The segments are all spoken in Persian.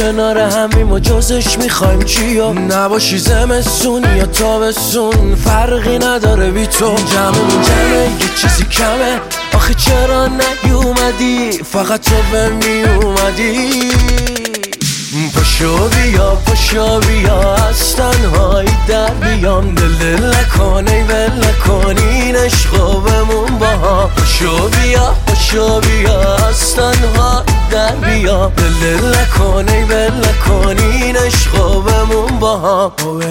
کنار همیم و جزش میخوایم چیا؟ نباشی زمستون یا تابستون فرقی نداره بی تو. جمعمون جمعه یه چیزی کمه، آخه چرا نیومدی؟ فقط تو به میومدی. پاشو بیا از تنهایی در بیام، دل نکنی ول نکنین عشقو بمون با هم. پاشو بیا از تنهایی در بیام، دل نکنی ول نکنین عشقو بمون با هم.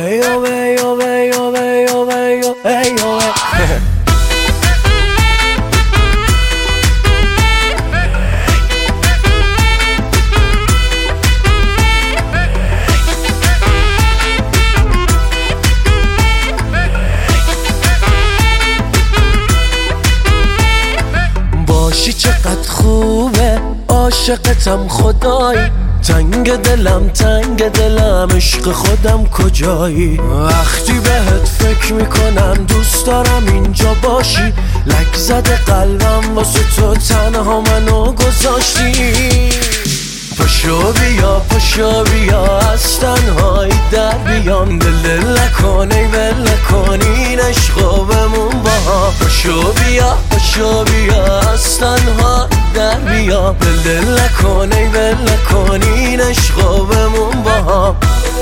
باشی چقدر خوبه، عاشقتم خدایی. تنگ دلم عشق خودم کجایی؟ وقتی بهت فکر میکنم دوست دارم اینجا باشی. لک زده قلبم واسه تو تنها منو گذاشتی. پاشو بیا از تنهایی در بیام، دل نکنی ول نکنین عشقو بمون با هم. پاشو بیا از تنهایی در بیام، دل نکنی ول نکنین عشقو بمون با هم.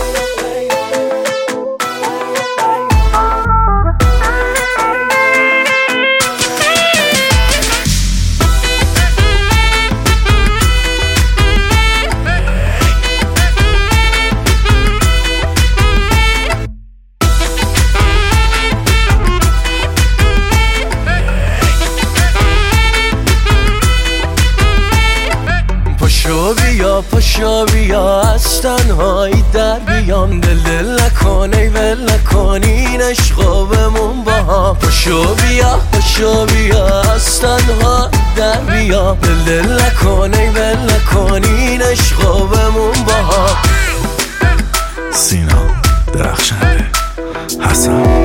پاشو بیا از تنهایی در بیام، دل نکنی ول نکنین عشقو بمون با هم. پاشو بیا از تنهایی در بیام، دل نکنی ول نکنین عشقو بمون با هم. سینا درخشنده، حسن